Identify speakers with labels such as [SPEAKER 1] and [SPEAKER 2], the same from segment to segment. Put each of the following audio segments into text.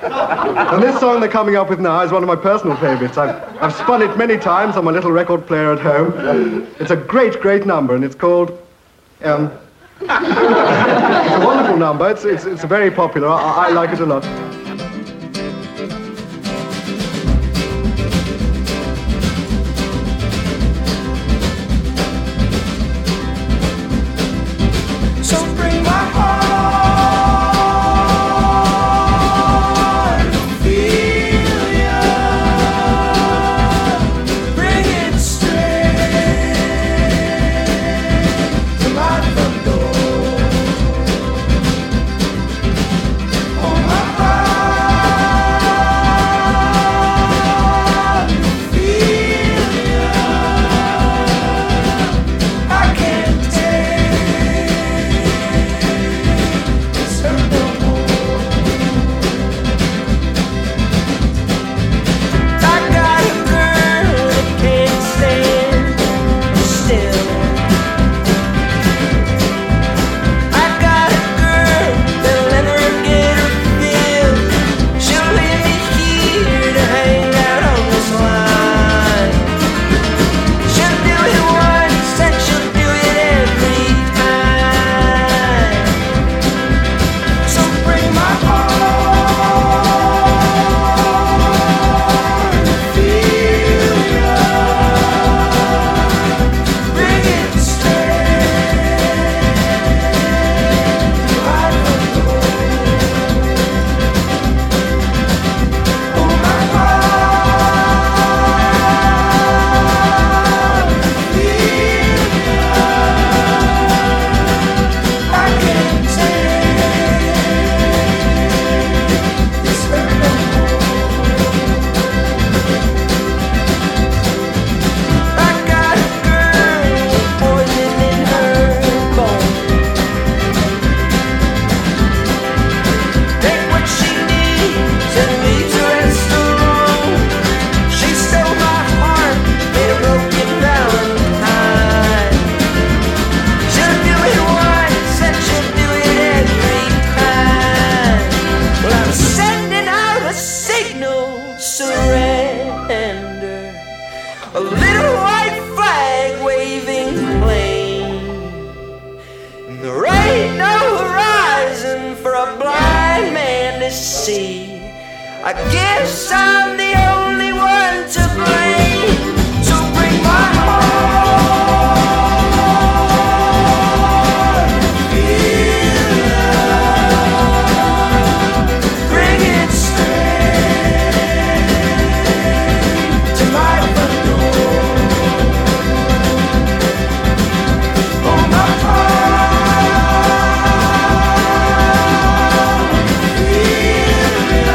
[SPEAKER 1] And this song they're coming up with now is one of my personal favourites. I've spun it many times on my little record player at home. It's a great, great number, and it's called... it's a wonderful number. It's very popular. I like it a lot.
[SPEAKER 2] I guess I'm the only one to blame. So bring my heart, feel love, bring it straight to my front door. Oh, my heart, feel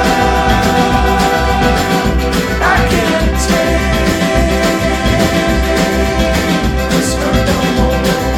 [SPEAKER 2] love. I can't take this hurt no more.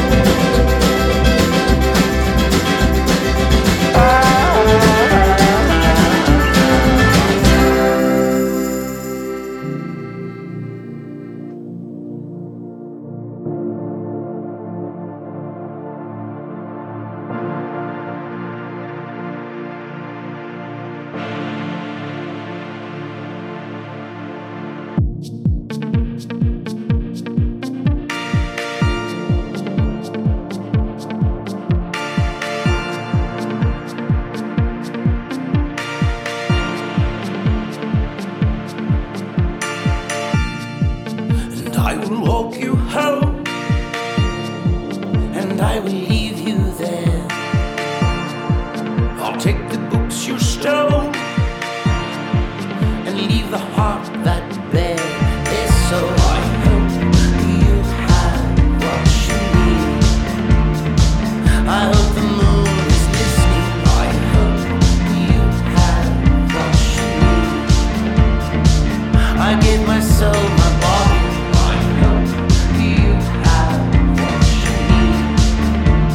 [SPEAKER 3] And I will walk you home, and I will leave you there. I'll take the books you stole and leave the heart that bare is so. I hope you have what you need. I hope the moon is listening. I hope you have what you need. I gave my soul, my body. I hope you have what you need.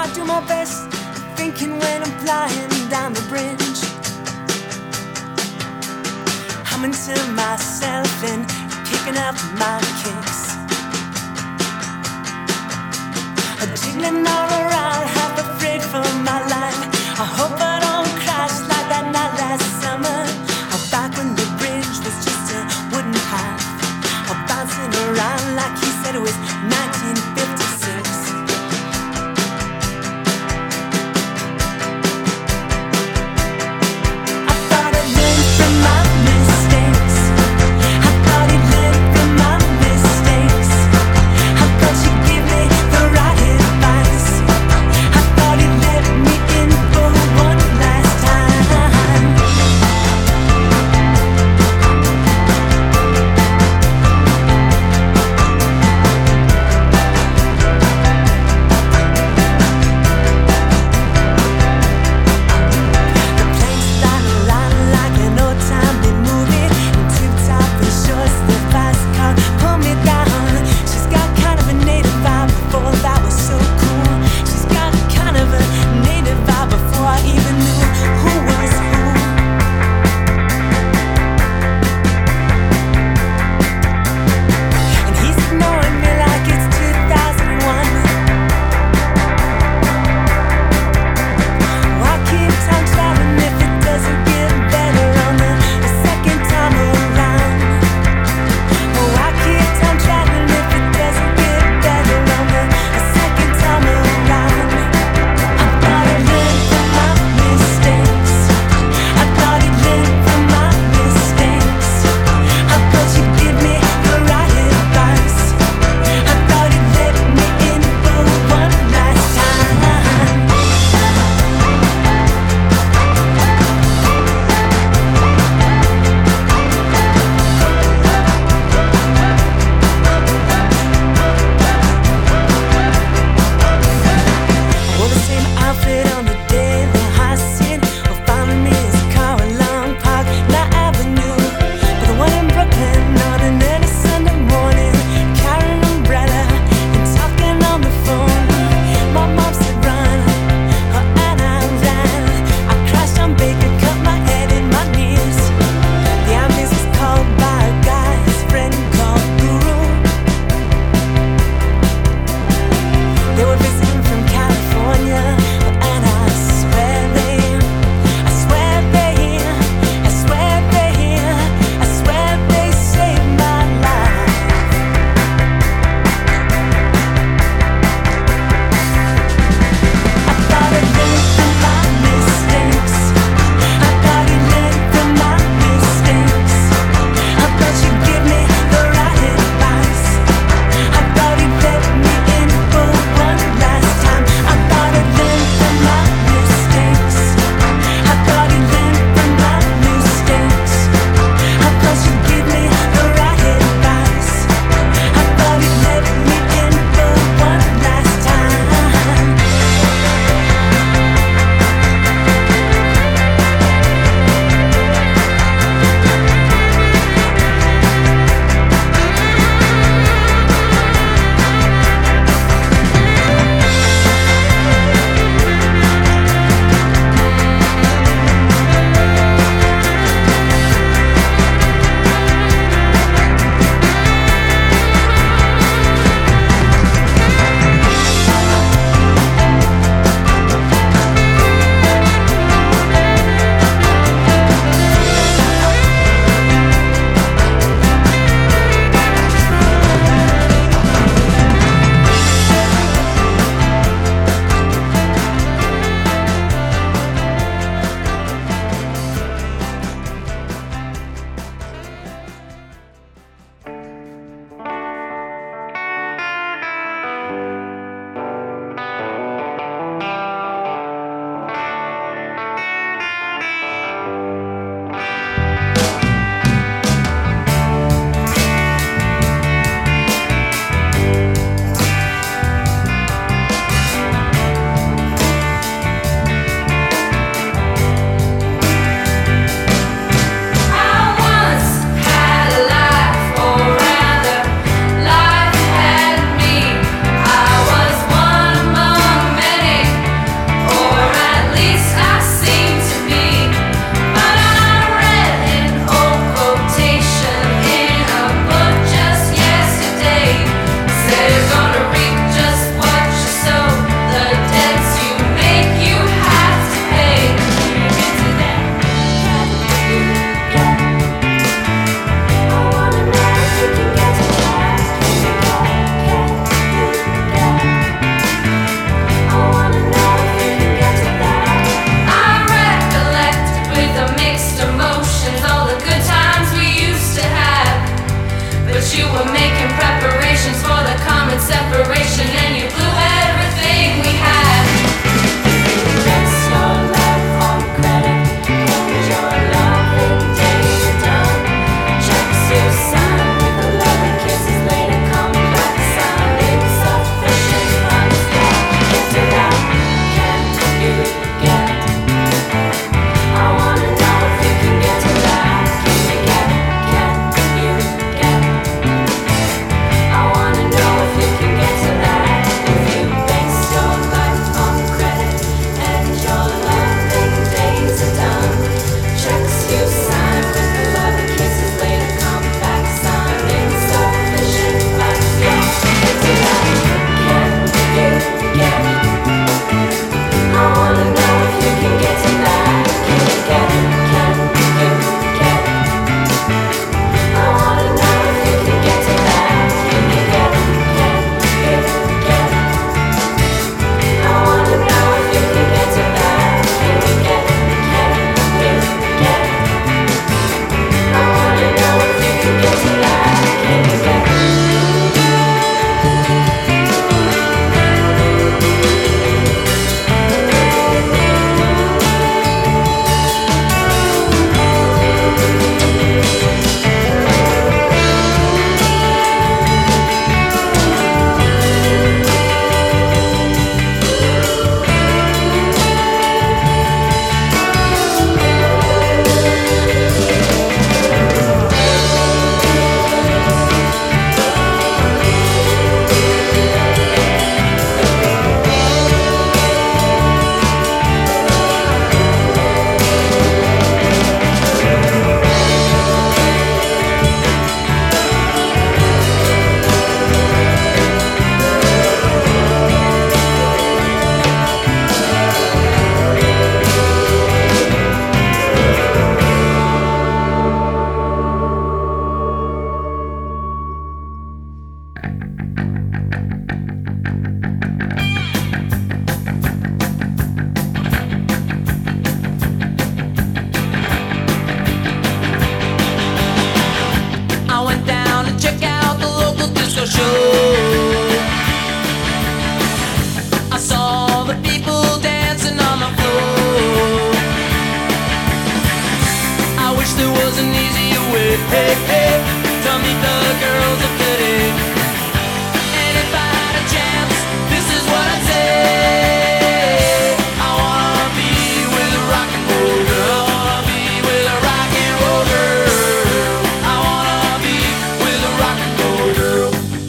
[SPEAKER 2] do my best, thinking when I'm flying down the bridge, humming to myself and kicking up my kicks, jiggling all around, half afraid for my life. I hope I don't crash like that night last summer, or back when the bridge was just a wooden path, or bouncing around like he said it was 1956. I thought I'd learned from my mistakes. I thought he'd learned from my mistakes. I thought she'd give me the right advice. I
[SPEAKER 3] with. Hey, hey, to meet the girls of today. And if I had a chance, this is what I'd say. I wanna be with a rock and roll girl. I wanna be with a rock and roll girl. I wanna be with a rock and roll girl.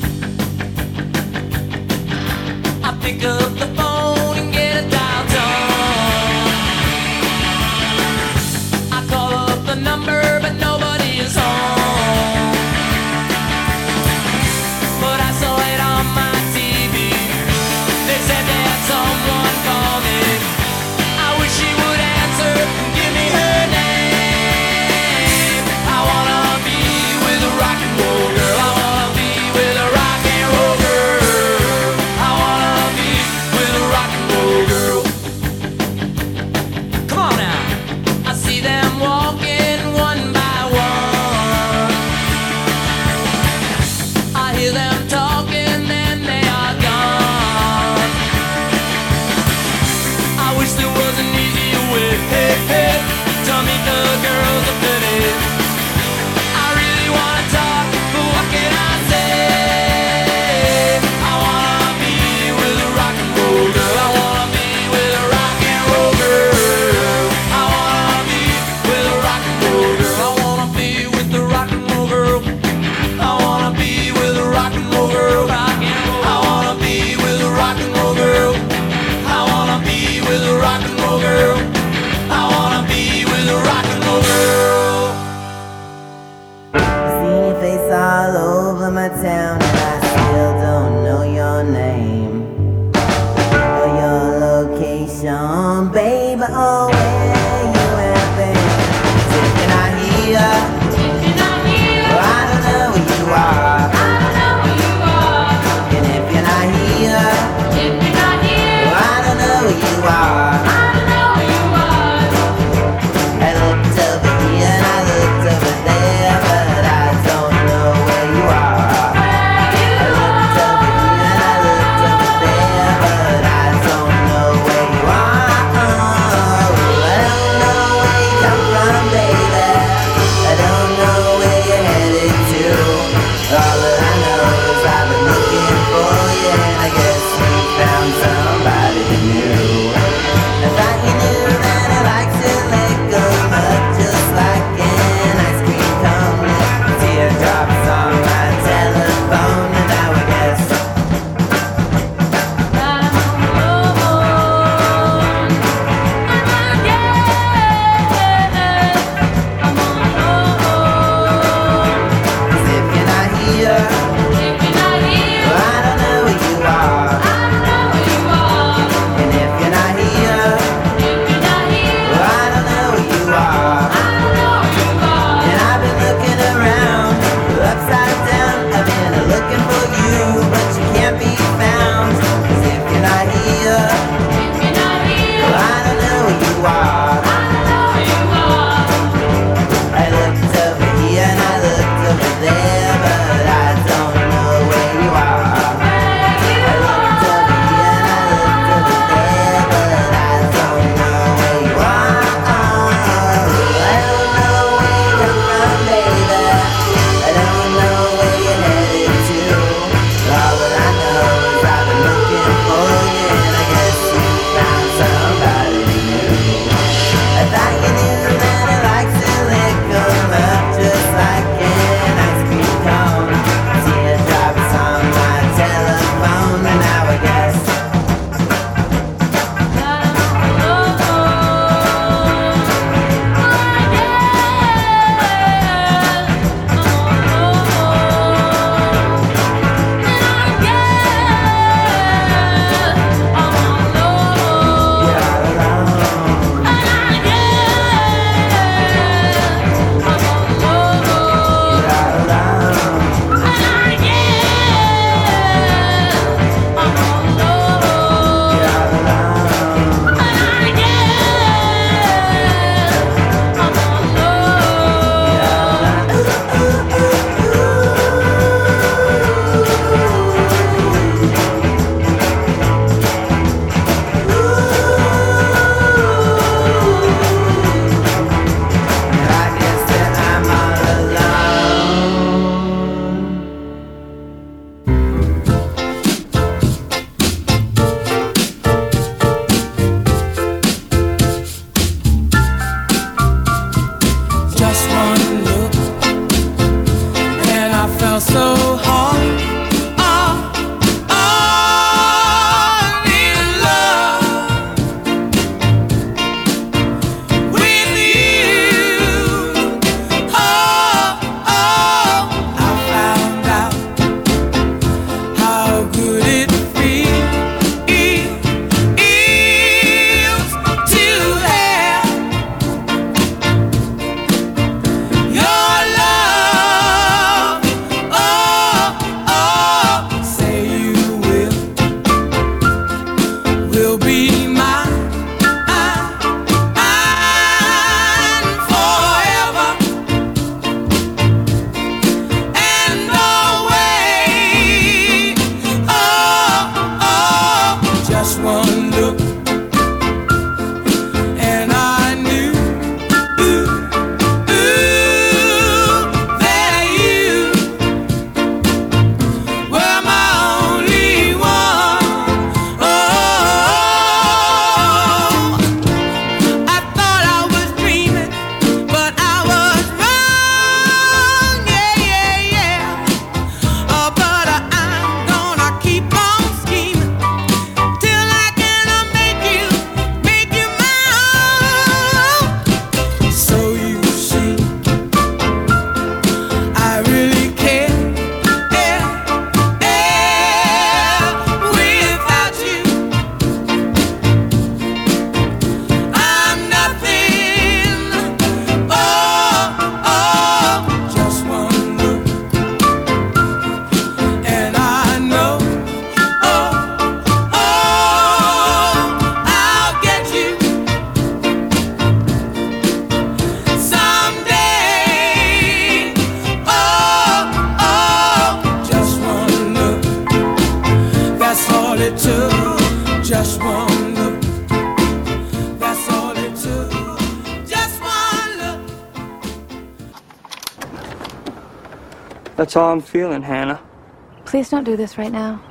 [SPEAKER 3] I pick up the phone and get a dial tone. I call up the number, but nobody is home. But I saw it on my TV. They said they had someone call me. I wish she would answer and give me her name. I wanna be with a rock and roll girl. I wanna be with a rock and roll girl. I wanna be with a rock and roll girl. Come on now. I see them walking one by one. I hear them talking, then they are gone. I wish there was an easier way, hey, hey, to meet the girls of today. I really wanna talk, but what can I say? I wanna be with a rock and roll girl. I wanna be with a rock and roll girl. I wanna be with a rock and roll girl. I wanna be with the rock and roll girl. I wanna be with a rock and roll girl. Rock and roll. I wanna be with a rock and roll girl. I wanna be with a rock and roll girl. I wanna be with a rock and roll girl.
[SPEAKER 4] See your face all over my town, and I still don't know your name or your location, baby. Oh, where you have been? Can I hear? Oh, I don't know where you are. And if you're not here, oh, I don't know where you are. I looked over here and I looked over there, but I don't know where you are. I looked over here and I looked over there, but I don't know where you are. But
[SPEAKER 5] That's all I'm feeling, Hannah.
[SPEAKER 6] Please don't do this right now.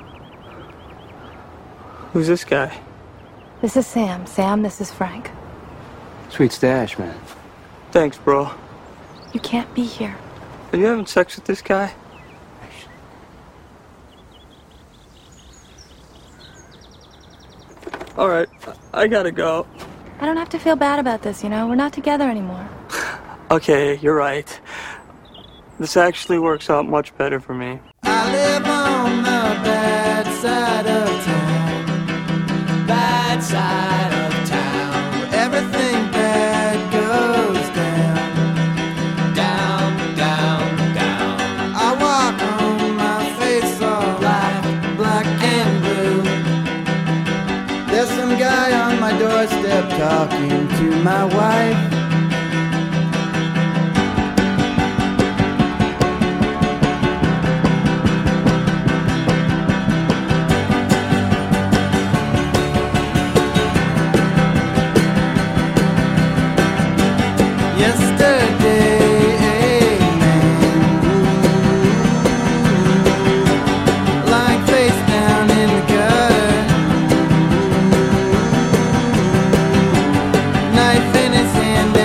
[SPEAKER 5] Who's this guy?
[SPEAKER 6] This is Sam. Sam, this is Frank.
[SPEAKER 7] Sweet stash, man.
[SPEAKER 5] Thanks, bro.
[SPEAKER 6] You can't be here.
[SPEAKER 5] Are you having sex with this guy? Alright, I gotta go.
[SPEAKER 6] I don't have to feel bad about this, you know? We're not together anymore.
[SPEAKER 5] Okay, you're right. This actually works out much better for me.
[SPEAKER 3] I live on the bad side of town. Bad side of town. Where everything bad goes down. Down, down, down. I walk on my face all black and blue. There's some guy on my doorstep talking to my wife. Knife in his hand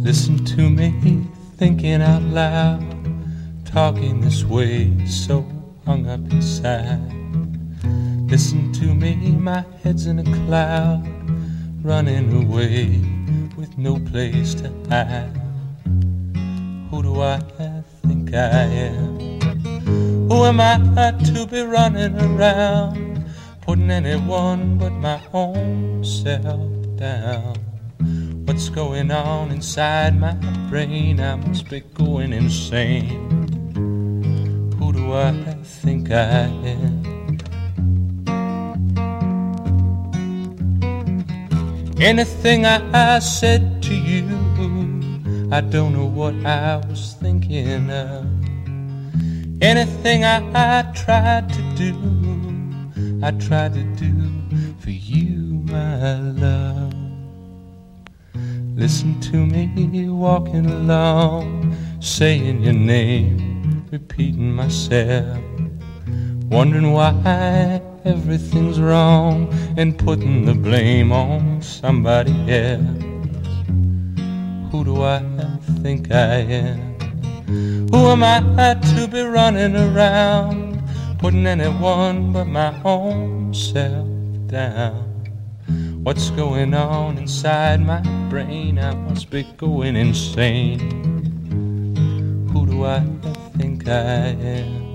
[SPEAKER 8] Listen to me thinking out loud, talking this way, so hung up inside. Listen to me, my head's in a cloud, running away with no place to hide. Who do I think I am? Who am I to be running around, putting anyone but my own self down? What's going on inside my brain? I must be going insane. Who do I think I am? Anything I said to you, I don't know what I was thinking of. Anything I tried to do, I tried to do for you, my love. Listen to me walking along, saying your name, repeating myself, wondering why everything's wrong and putting the blame on somebody else. Who do I think I am? Who am I to be running around, putting anyone but my own self down? What's going on inside my brain? I must be going insane. Who do I think I am?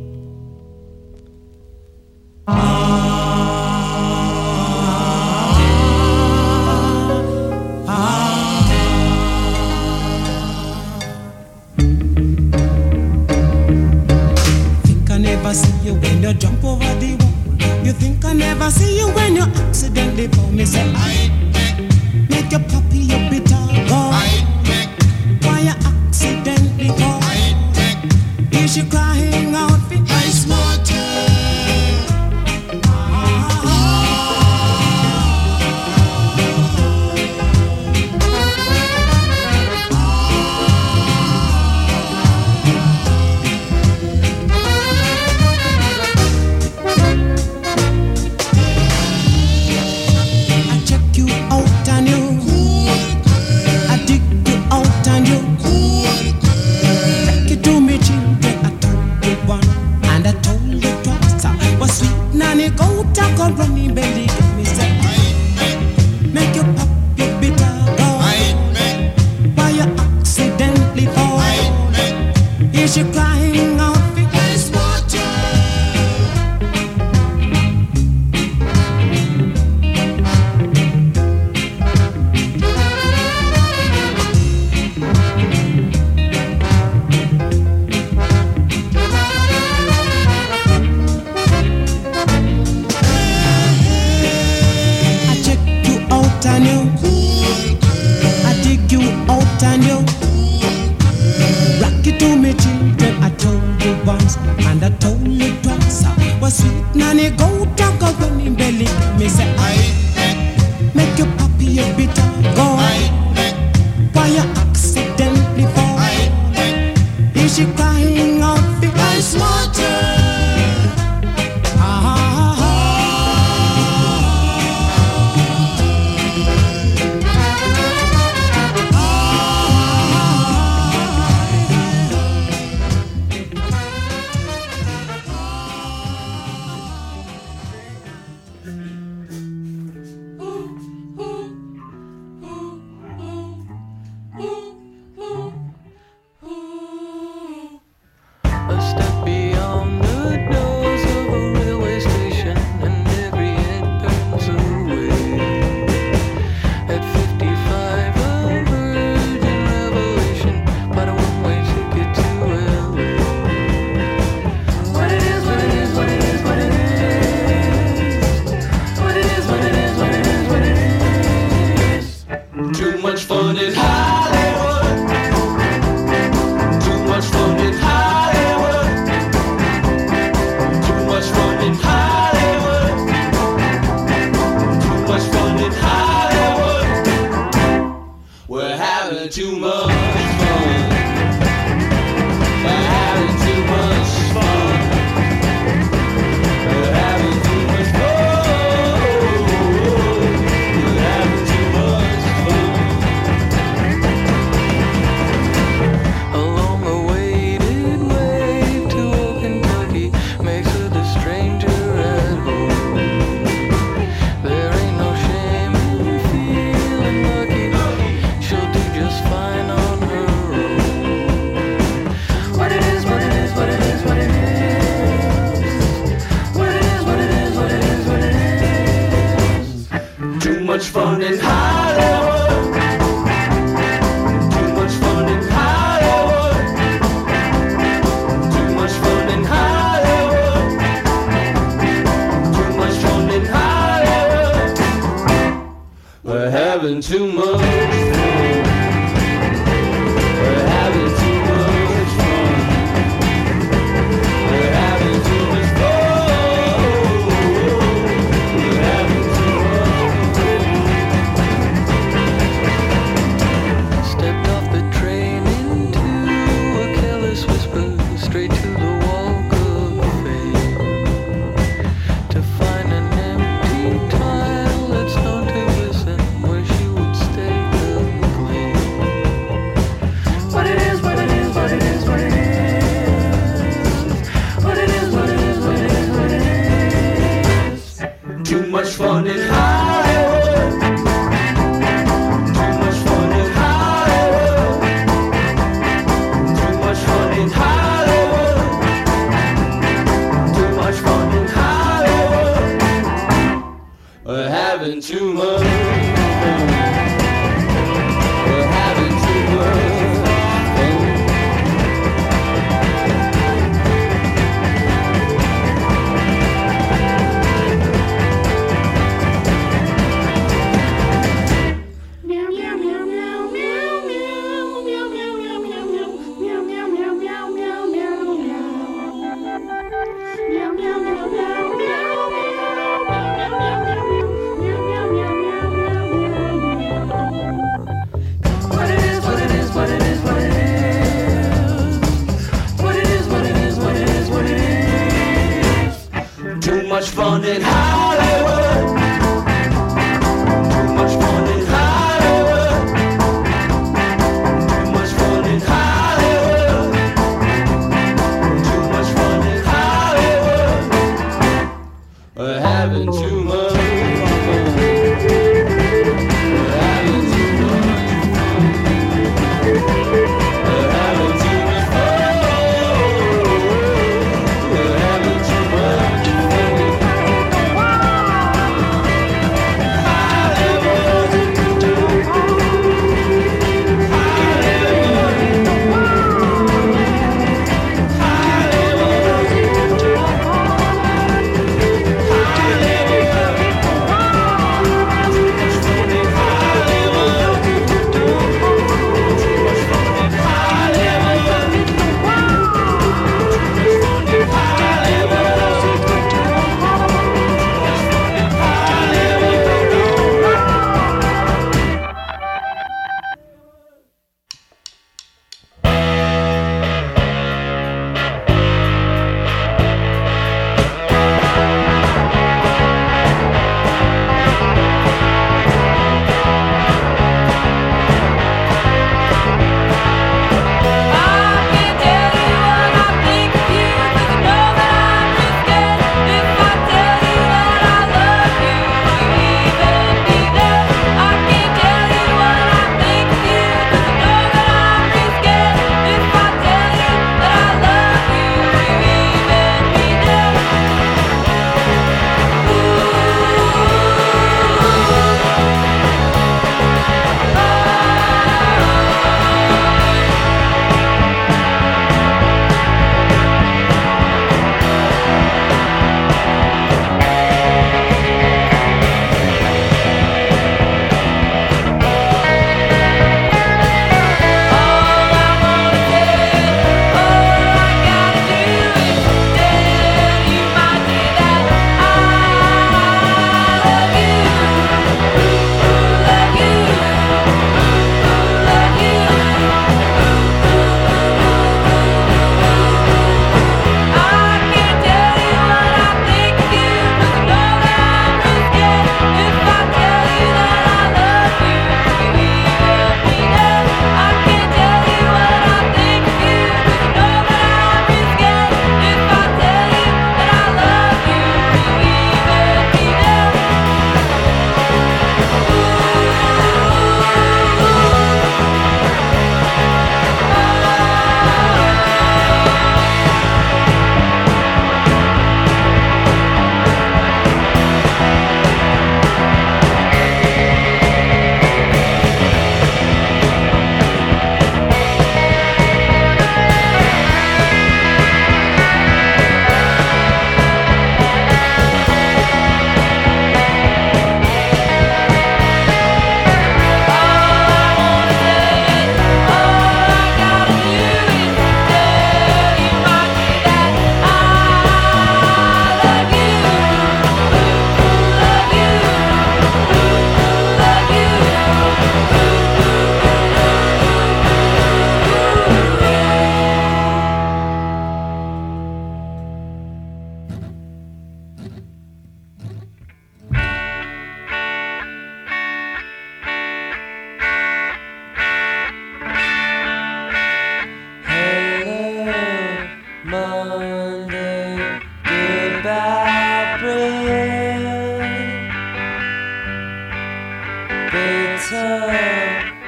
[SPEAKER 9] Think I never see you when you jump over the wall. You think I never see you when you accidentally fall. Me say I make your puppy your bitter go. Why you accidentally fall? Is she crying out for ice water? Running belly, me say, make you pop your bitter go. Why you accidentally fall? Is she crying out for ice water? And I told you twice, was sweet nanny go talk of running belly. Me say I make your puppy your bitter go. Why you accidentally fall? Is she crying out for ice water?
[SPEAKER 8] Clean.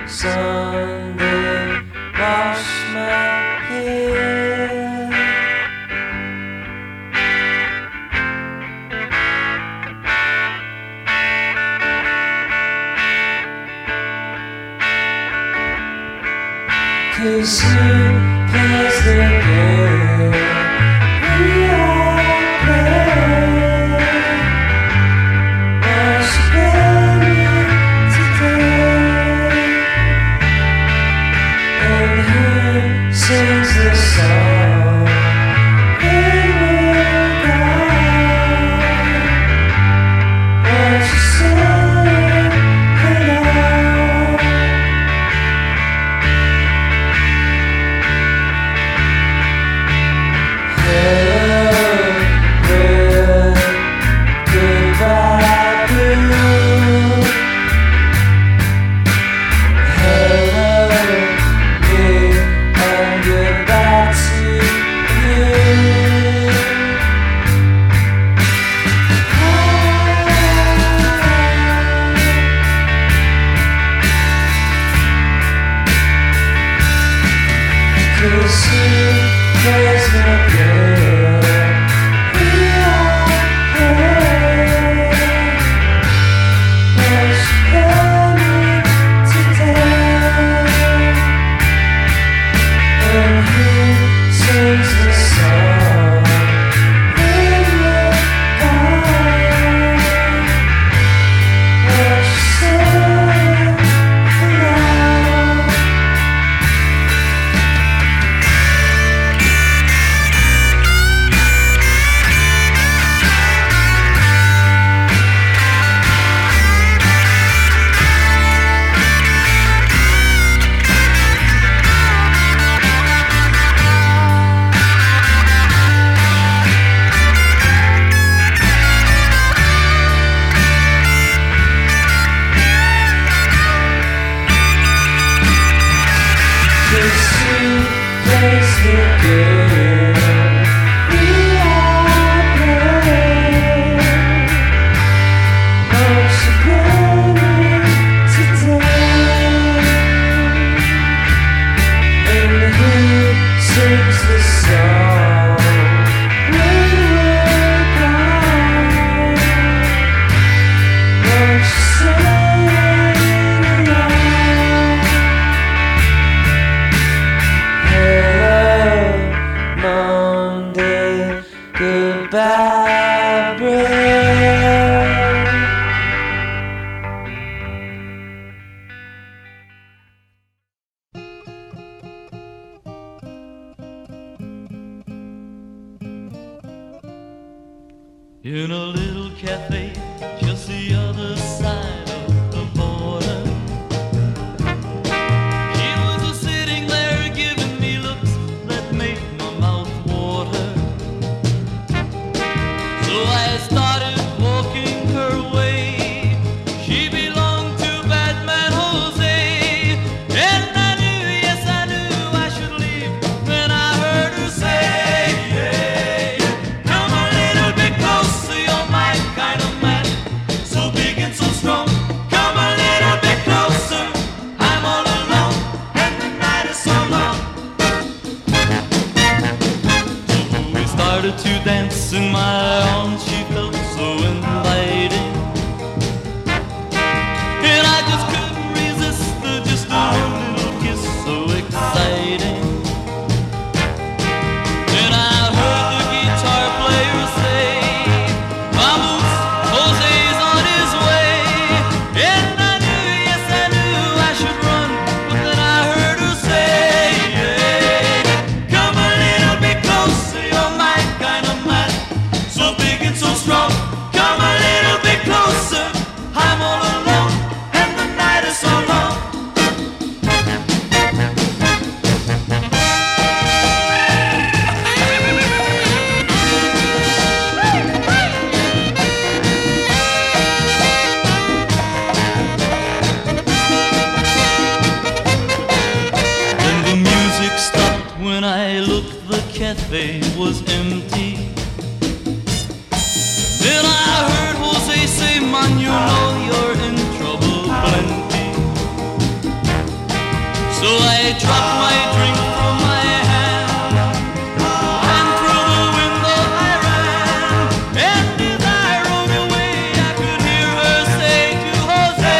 [SPEAKER 3] Sunday, wash my hair. 'Cause you plays the game we all play. Won't you play me today? And who sings the song when we're gone? Won't you sing along?
[SPEAKER 10] In a little cafe just the other side of the border, she was sitting there giving me looks that made my mouth water. So I started walking her way. She belonged to Batman Jose, and I knew, yes I knew I should leave when I heard her say, hey, come a little bit closer, you're my kind of man, so big and so strong. Come a little bit closer, I'm all alone, and the night is so long. So we started to dance in my arms, she felt so inviting, and I just couldn't resist just a little kiss, so exciting. Then I heard the guitar player say, vamos, Jose's on his way. And I knew, yes I knew I should run, but then I heard her say, hey, come a little bit closer, you're my kind of man, so big and so strong. Come a little bit closer, I'm all alone, and the night is so long. Then the music stopped when I looked, the cafe was empty. Then I heard Jose say, man, you know you're in trouble plenty. So I dropped my drink from my hand, and through the window I ran. And as I rode away, I could hear her say to Jose,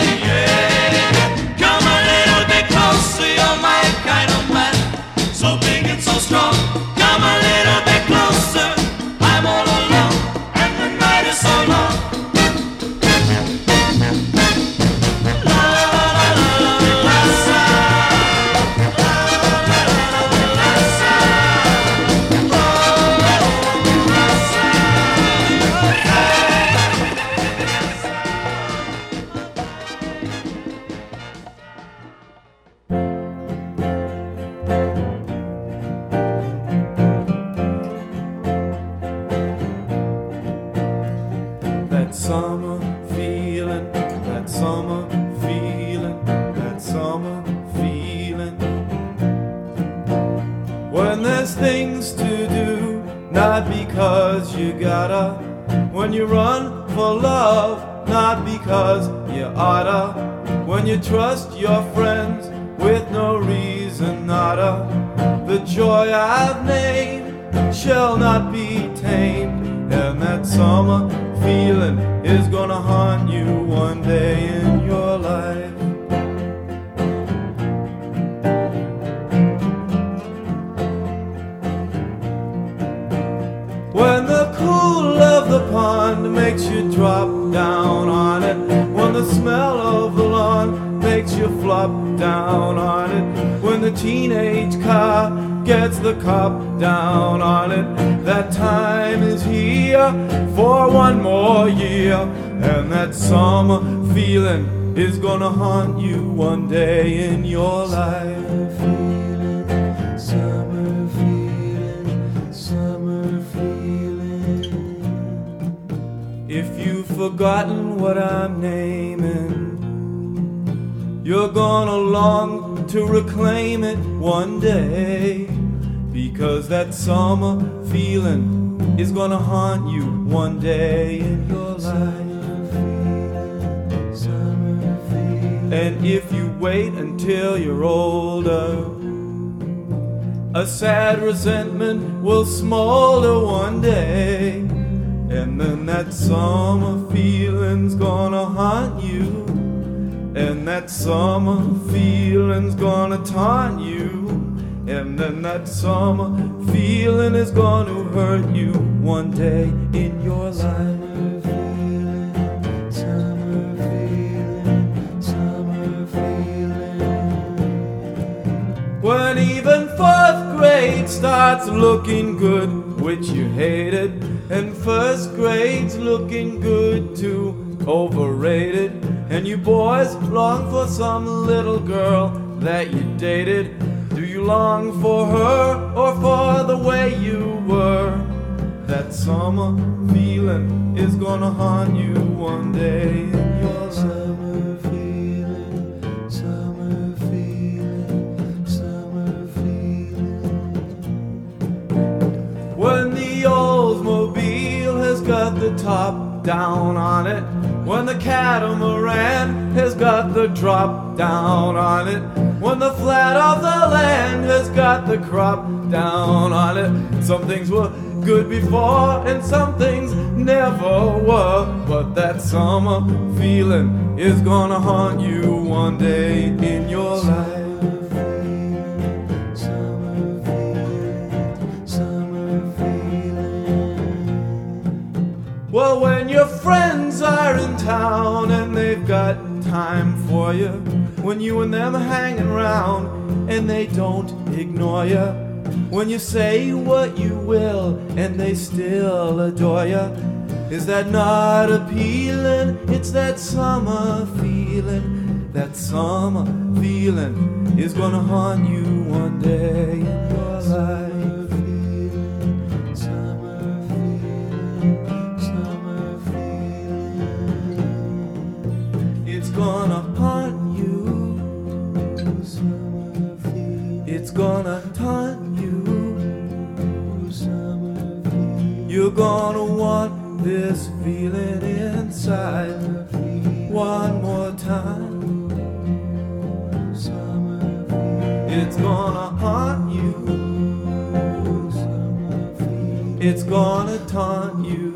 [SPEAKER 10] come a little bit closer, you're my kind of man, so big and so strong. Come a little bit closer, I'm all alone, and the night is so long.
[SPEAKER 11] That summer feeling, that summer feeling, that summer feeling. When there's things to do, not because you gotta. When you run for love, not because you oughta. When you trust your friends with no reason, nada. The joy I've named shall not be tamed, and that summer feeling is gonna haunt you one day in your life. When the cool of the pond makes you drop down on it, when the smell of the lawn makes you flop down on it, when the teenage car gets the cop down on it, that time is here for one more year, and that summer feeling is gonna haunt you one day in your life. Summer feeling, summer feeling. If you've forgotten what I'm naming, you're gonna long to reclaim it one day, because that summer feeling is gonna haunt you one day in your life. And if you wait until you're older, a sad resentment will smolder one day, and then that summer feeling's gonna haunt you, and that summer feeling's gonna taunt you, and then that summer feeling is gonna hurt you one day in your life. Summer feeling, summer feeling. When even 4th grade starts looking good, which you hated, and 1st grade's looking good too, overrated, and you boys long for some little girl that you dated. Do you long for her or for the way you were? That summer feeling is gonna haunt you one day in your summer feeling, summer feeling, summer feeling. When the Oldsmobile has got the top down on it, when the catamaran has got the drop down on it, when the flat of the land has got the crop down on it. Some things were good before and some things never were, but that summer feeling is gonna haunt you one day in your life. Well, when your friends are in town and they've got time for you, when you and them are hanging around and they don't ignore you, when you say what you will and they still adore you, is that not appealing? It's that summer feeling. That summer feeling is gonna haunt you one day in your life. Gonna haunt you, it's gonna taunt you. You're gonna want this feeling inside one more time. Summer it's gonna haunt you. It's gonna taunt you.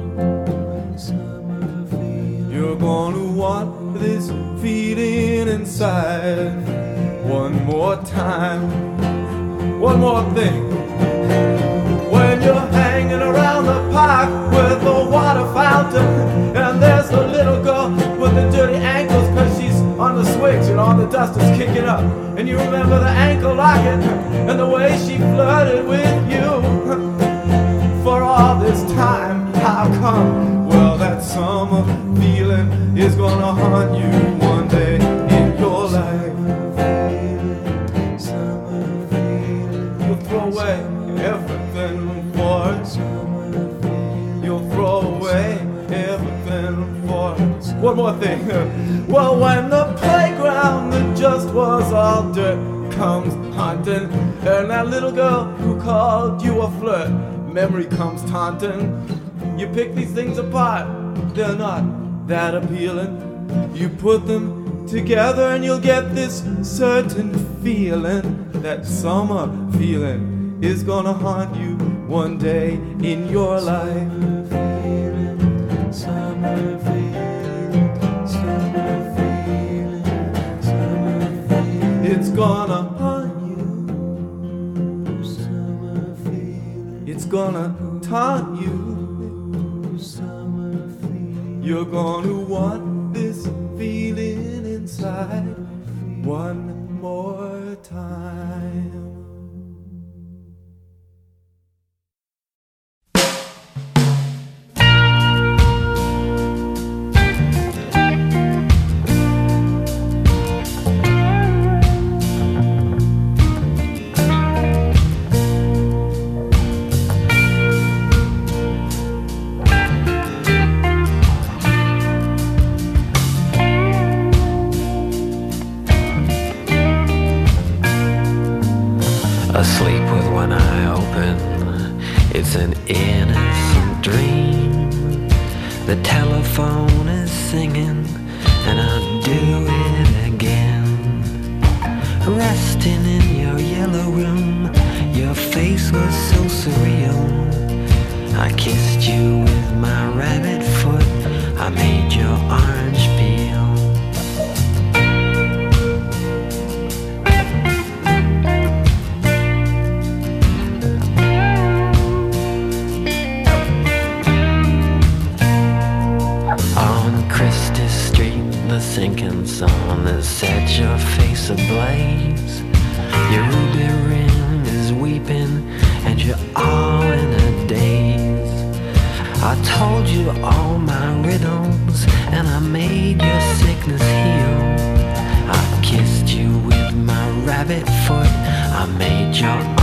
[SPEAKER 11] You're gonna want this feeling inside one more time. One more thing. When you're hanging around the park with the water fountain, and there's a little girl with the dirty ankles, cause she's on the switch and all the dust is kicking up, and you remember the ankle locket and the way she flirted with you for all this time. How come? Well, that summer feeling is gonna haunt you one day in your life. You'll throw away everything for it. You'll throw away everything for it. One more thing. Well, when the playground that just was all dirt comes haunting, and that little girl who called you a flirt, memory comes taunting. You pick these things apart, they're not that appealing. You put them together and you'll get this certain feeling. That summer feeling is gonna haunt you one day in your life. Summer feeling, summer feeling, summer feeling. It's gonna haunt you. Summer feeling. It's gonna taunt you. Summer feeling. You're gonna want this feeling inside one more time.
[SPEAKER 12] Asleep with one eye open, it's an innocent dream. The telephone is singing, and I'll do it again. Resting in your yellow room, your face was so surreal. I kissed you with my rabbit foot, I made your orange peel. The sinking sun has set your face ablaze. Your ruby ring is weeping and you're all in a daze. I told you all my riddles and I made your sickness heal. I kissed you with my rabbit foot, I made your